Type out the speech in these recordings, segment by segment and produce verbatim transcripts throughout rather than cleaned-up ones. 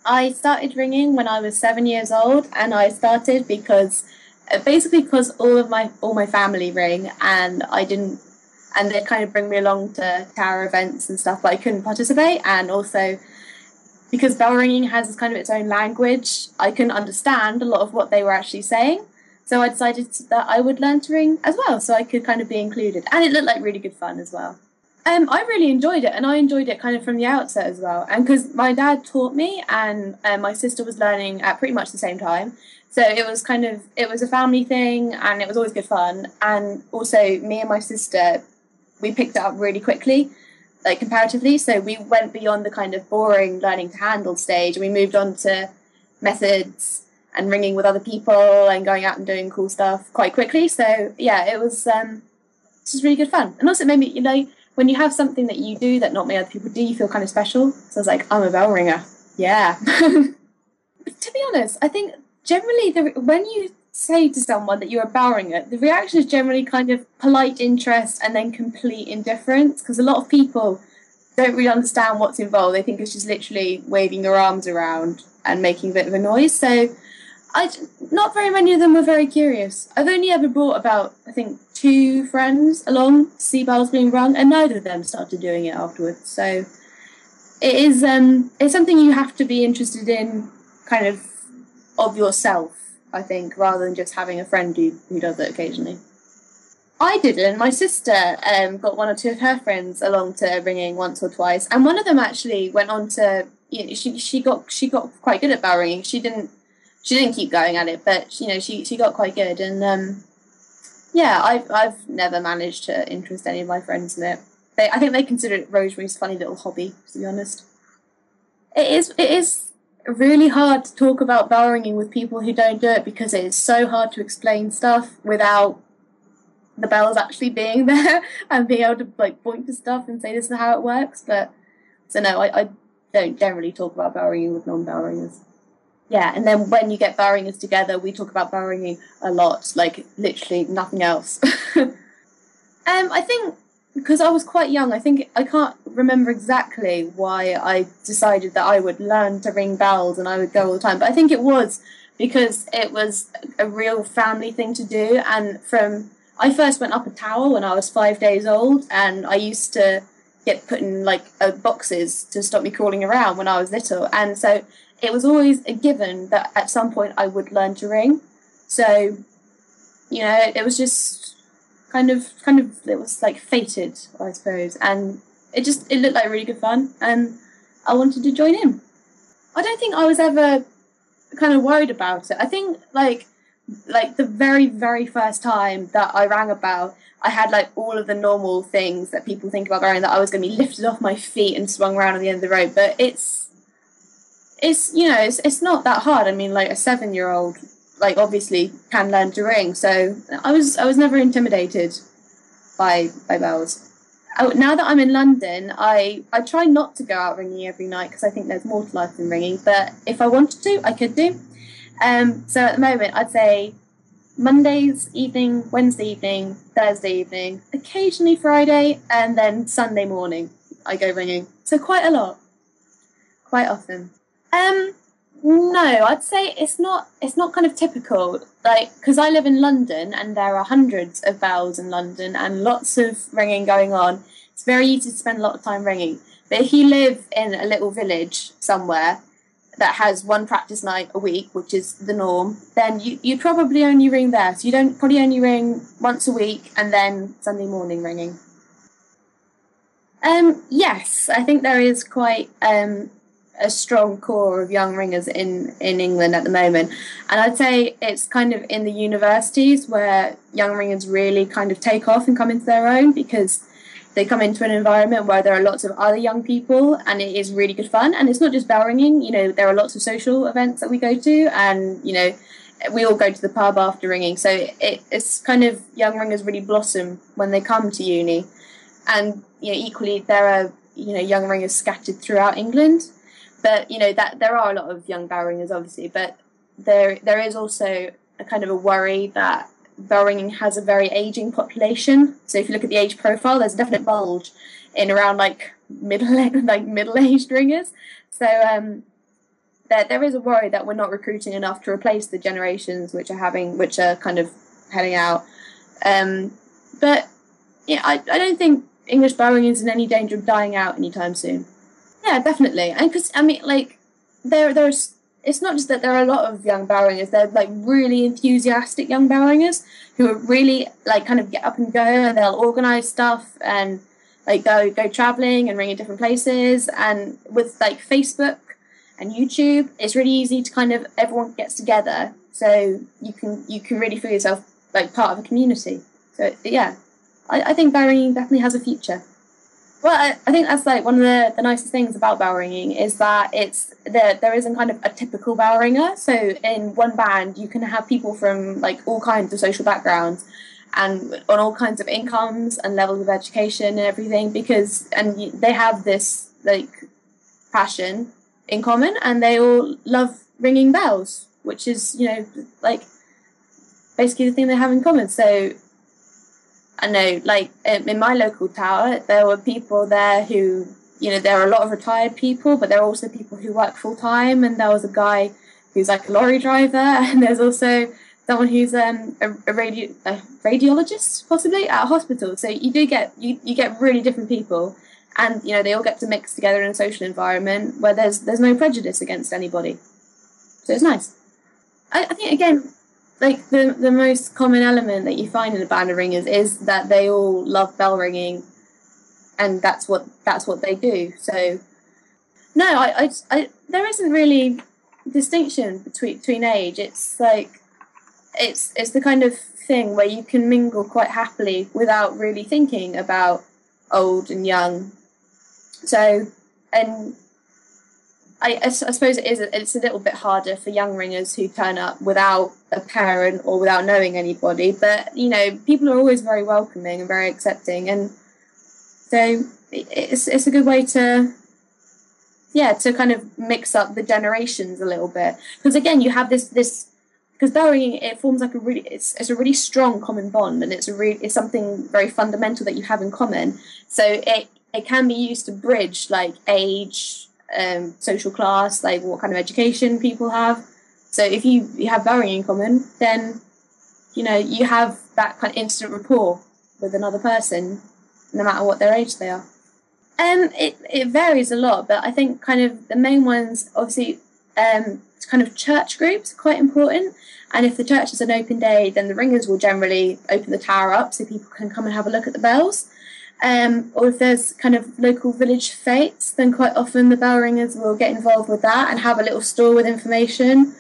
I started ringing when I was seven years old, and I started because uh, basically because all of my all my family ring, and I didn't, and they'd kind of bring me along to tower events and stuff, but I couldn't participate, and also because bell ringing has kind of its own language, I couldn't understand a lot of what they were actually saying. So I decided that I would learn to ring as well, so I could kind of be included, and it looked like really good fun as well. Um, I really enjoyed it, and I enjoyed it kind of from the outset as well. And because my dad taught me, and uh, my sister was learning at pretty much the same time, so it was kind of it was a family thing, and it was always good fun. And also, me and my sister, we picked it up really quickly, like comparatively. So we went beyond the kind of boring learning to handle stage, and we moved on to methods and ringing with other people and going out and doing cool stuff quite quickly. So yeah, it was um, it's just really good fun, and also it made me, you know when you have something that you do that not many other people do, you feel kind of special. So I was like, I'm a bell ringer. Yeah. To be honest, I think generally the, when you say to someone that you're a bell ringer, the reaction is generally kind of polite interest and then complete indifference, because a lot of people don't really understand what's involved. They think it's just literally waving your arms around and making a bit of a noise. So I, not very many of them were very curious. I've only ever brought about, I think, two friends along to see bells being rung, and neither of them started doing it afterwards. So it is um, it's something you have to be interested in, kind of of yourself, I think, rather than just having a friend who, who does it occasionally. I didn't. My sister um, got one or two of her friends along to ringing once or twice, and one of them actually went on to, you know, she she got she got quite good at bell ringing. She didn't she didn't keep going at it, but you know she she got quite good. And um, yeah, I've I've never managed to interest any of my friends in it. They I think they consider it Rosemary's funny little hobby, to be honest. It is it is really hard to talk about bell ringing with people who don't do it, because it is so hard to explain stuff without the bells actually being there and being able to like point to stuff and say this is how it works. But so no, I, I don't generally talk about bell ringing with non-bell ringers. Yeah, and then when you get bell ringers together, we talk about bell ringing a lot, like literally nothing else. um, I think because I was quite young, I think I can't remember exactly why I decided that I would learn to ring bells and I would go all the time. But I think it was because it was a real family thing to do. And from I first went up a tower when I was five days old, and I used to get put in like uh, boxes to stop me crawling around when I was little. And so it was always a given that at some point I would learn to ring. So, you know, it was just kind of, kind of, it was like fated, I suppose. And it just, it looked like really good fun, and I wanted to join in. I don't think I was ever kind of worried about it. I think like, like the very, very first time that I rang a bell, I had like all of the normal things that people think about ringing, that I was going to be lifted off my feet and swung around at the end of the road. But it's, it's you know it's it's not that hard. I mean, like a seven year old like obviously can learn to ring. So I was I was never intimidated by by bells. Oh, now that I'm in London, I I try not to go out ringing every night, because I think there's more to life than ringing. But if I wanted to, I could do. Um, so at the moment, I'd say Mondays evening, Wednesday evening, Thursday evening, occasionally Friday, and then Sunday morning I go ringing. So quite a lot, quite often. Um, no, I'd say it's not. It's not kind of typical. Like, because I live in London, and there are hundreds of bells in London, and lots of ringing going on. It's very easy to spend a lot of time ringing. But if you live in a little village somewhere that has one practice night a week, which is the norm, then you you probably only ring there. So you don't probably only ring once a week, and then Sunday morning ringing. Um, yes, I think there is quite um, a strong core of young ringers in, in England at the moment. And I'd say it's kind of in the universities where young ringers really kind of take off and come into their own, because they come into an environment where there are lots of other young people, and it is really good fun. And it's not just bell ringing, you know, there are lots of social events that we go to, and, you know, we all go to the pub after ringing. So it, it's kind of, young ringers really blossom when they come to uni. And, you know, equally there are, you know, young ringers scattered throughout England. But, you know, that there are a lot of young bell ringers, obviously, but there there is also a kind of a worry that bell ringing has a very ageing population. So if you look at the age profile, there's a definite bulge in around like middle like middle aged ringers. So um, there there is a worry that we're not recruiting enough to replace the generations which are having which are kind of heading out. Um, but yeah, I I don't think English bowing is in any danger of dying out anytime soon. Yeah, definitely, and because I mean, like there there's. It's not just that there are a lot of young bowringers, they're like really enthusiastic young bowringers who are really like kind of get up and go, and they'll organise stuff and like go go travelling and ring in different places. And with like Facebook and YouTube, it's really easy to kind of everyone gets together, so you can you can really feel yourself like part of a community. So yeah, I, I think bowringing definitely has a future. Well, I, I think that's like one of the, the nicest things about bowringing is that it's there. There isn't kind of a typical bowringer. So in one band, you can have people from like all kinds of social backgrounds, and on all kinds of incomes and levels of education and everything. Because and they have this like passion in common, and they all love ringing bells, which is you know like basically the thing they have in common. So. I know, like, in my local tower, there were people there who, you know, there are a lot of retired people, but there are also people who work full-time, and there was a guy who's, like, a lorry driver, and there's also someone who's um, a, a, radio, a radiologist, possibly, at a hospital. So you do get, you, you get really different people, and, you know, they all get to mix together in a social environment where there's there's no prejudice against anybody. So it's nice. I, I think, again... Like, the, the most common element that you find in a band of ringers is that they all love bell ringing, and that's what that's what they do. So, no, I, I, I there isn't really distinction between between age. It's like, it's it's the kind of thing where you can mingle quite happily without really thinking about old and young. So, and I, I suppose it is. It's a little bit harder for young ringers who turn up without a parent or without knowing anybody. But you know, people are always very welcoming and very accepting, and so it's it's a good way to, yeah, to kind of mix up the generations a little bit. Because again, you have this this because bell ringing, it forms like a really it's it's a really strong common bond, and it's a really it's something very fundamental that you have in common. So it it can be used to bridge like age. Um, social class, like what kind of education people have. So if you, you have bell ringing in common, then you know you have that kind of instant rapport with another person, no matter what their age they are. Um, it it varies a lot, but I think kind of the main ones, obviously, um, kind of church groups are quite important. And if the church is an open day, then the ringers will generally open the tower up so people can come and have a look at the bells. Um, or if there's kind of local village fetes, then quite often the bell ringers will get involved with that and have a little store with information.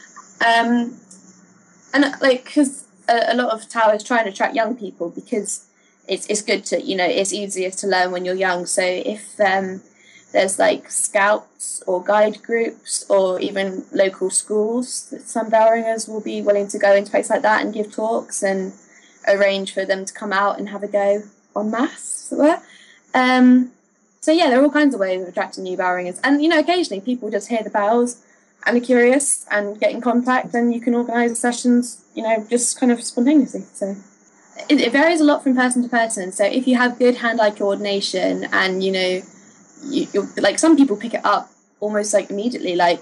Um, and like, because a, a lot of towers try and attract young people because it's it's good to, you know, it's easier to learn when you're young. So if um, there's like scouts or guide groups or even local schools, some bell ringers will be willing to go into places like that and give talks and arrange for them to come out and have a go en masse, as it were. Um, so yeah, there are all kinds of ways of attracting new bell ringers. And, you know, occasionally people just hear the bells and are curious and get in contact, and you can organise sessions, you know, just kind of spontaneously. So it, it varies a lot from person to person. So if you have good hand-eye coordination and, you know, you, you're, like some people pick it up almost like immediately, like,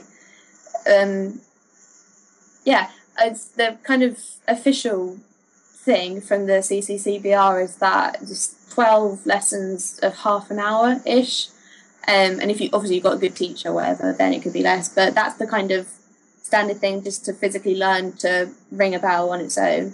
um, yeah, it's the kind of official thing from the C C C B R is that just twelve lessons of half an hour ish, um, and if you obviously you've got a good teacher or whatever, then it could be less, but that's the kind of standard thing, just to physically learn to ring a bell on its own.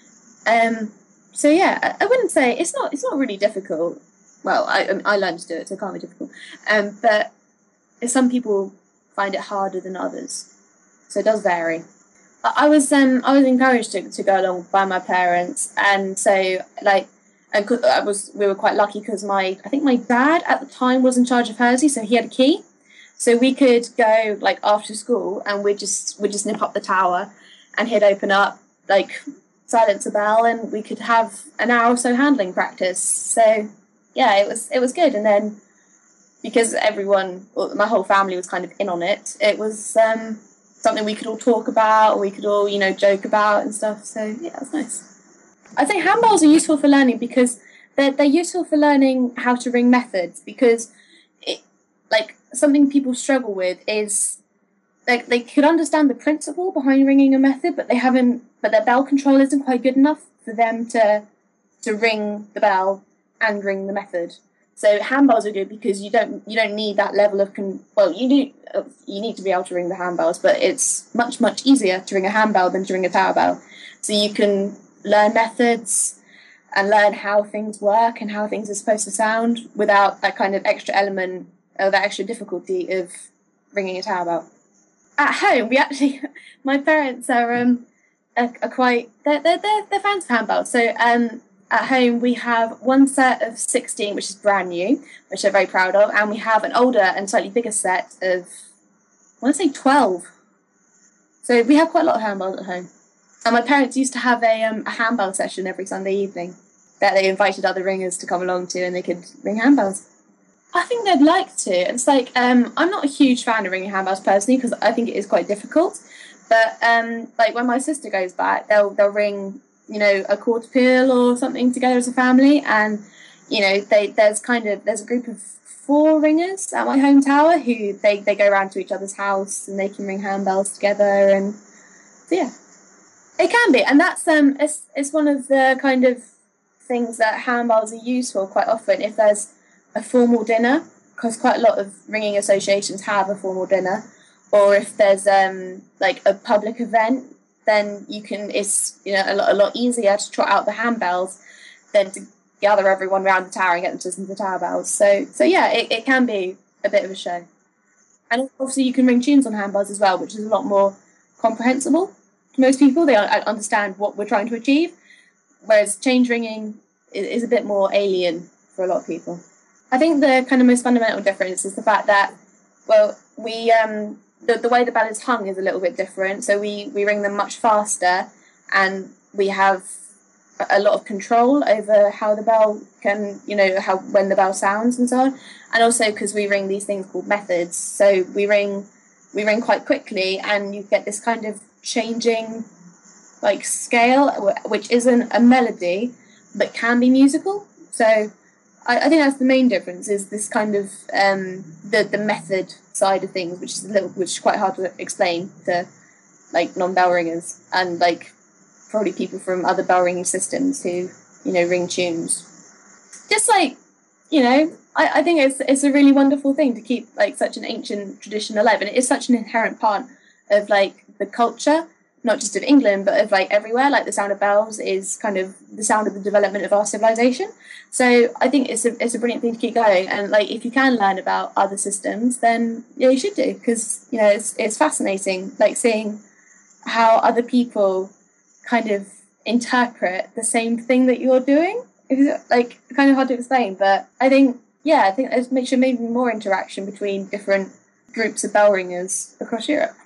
Um, so yeah, I, I wouldn't say it's not it's not really difficult. Well, I I, mean, I learned to do it, so it can't be difficult. Um, but some people find it harder than others, so it does vary. I was um I was encouraged to, to go along by my parents, and so like and I was we were quite lucky because my I think my dad at the time was in charge of Hersley, so he had a key, so we could go like after school and we'd just we'd just nip up the tower, and he'd open up like silence a bell, and we could have an hour or so handling practice. So yeah, it was it was good, and then because everyone, well, my whole family was kind of in on it, it was um. something we could all talk about, or we could all, you know, joke about and stuff. So yeah, it was nice. I think handbells are useful for learning because they're they're useful for learning how to ring methods, because it, like something people struggle with is like they could understand the principle behind ringing a method, but they haven't. But their bell control isn't quite good enough for them to to ring the bell and ring the method. So handbells are good because you don't you don't need that level of con- well you need you need to be able to ring the handbells, but it's much much easier to ring a handbell than to ring a tower bell. So you can learn methods and learn how things work and how things are supposed to sound without that kind of extra element or that extra difficulty of ringing a tower bell. At home, we actually my parents are um are, are quite they're, they're they're they're fans of handbells. So um. At home, we have one set of sixteen, which is brand new, which I'm very proud of, and we have an older and slightly bigger set of, I want to say twelve. So we have quite a lot of handbells at home. And my parents used to have a, um, a handbell session every Sunday evening that they invited other ringers to come along to, and they could ring handbells. I think they'd like to. It's like, um, I'm not a huge fan of ringing handbells personally, because I think it is quite difficult. But um, like when my sister goes back, they'll they'll ring, you know, a quarter peal or something together as a family, and you know, they there's kind of there's a group of four ringers at my home tower who they, they go around to each other's house and they can ring handbells together, and so yeah, it can be, and that's um it's it's one of the kind of things that handbells are used for quite often if there's a formal dinner, because quite a lot of ringing associations have a formal dinner, or if there's um like a public event, then you can, it's, you know, a lot, a lot easier to trot out the handbells than to gather everyone around the tower and get them to listen to the tower bells. So, so yeah, it, it can be a bit of a show. And obviously you can ring tunes on handbells as well, which is a lot more comprehensible to most people. They understand what we're trying to achieve, whereas change ringing is, is a bit more alien for a lot of people. I think the kind of most fundamental difference is the fact that, well, we... um. The, the way the bell is hung is a little bit different. So we, we ring them much faster, and we have a lot of control over how the bell can, you know, how when the bell sounds and so on. And also because we ring these things called methods. So we ring we ring quite quickly, and you get this kind of changing like scale, which isn't a melody but can be musical. So I, I think that's the main difference, is this kind of um, the the method side of things, which is a little, which is quite hard to explain to like non-bell ringers and like probably people from other bell ringing systems who, you know, ring tunes. Just like, you know, I, I think it's it's a really wonderful thing to keep like such an ancient tradition alive, and it is such an inherent part of like the culture, not just of England, but of like everywhere. Like the sound of bells is kind of the sound of the development of our civilization. So I think it's a it's a brilliant thing to keep going. And like if you can learn about other systems, then yeah, you should do, because you know it's it's fascinating, like seeing how other people kind of interpret the same thing that you're doing. It's like kind of hard to explain, but I think yeah, I think it makes sure maybe more interaction between different groups of bell ringers across Europe.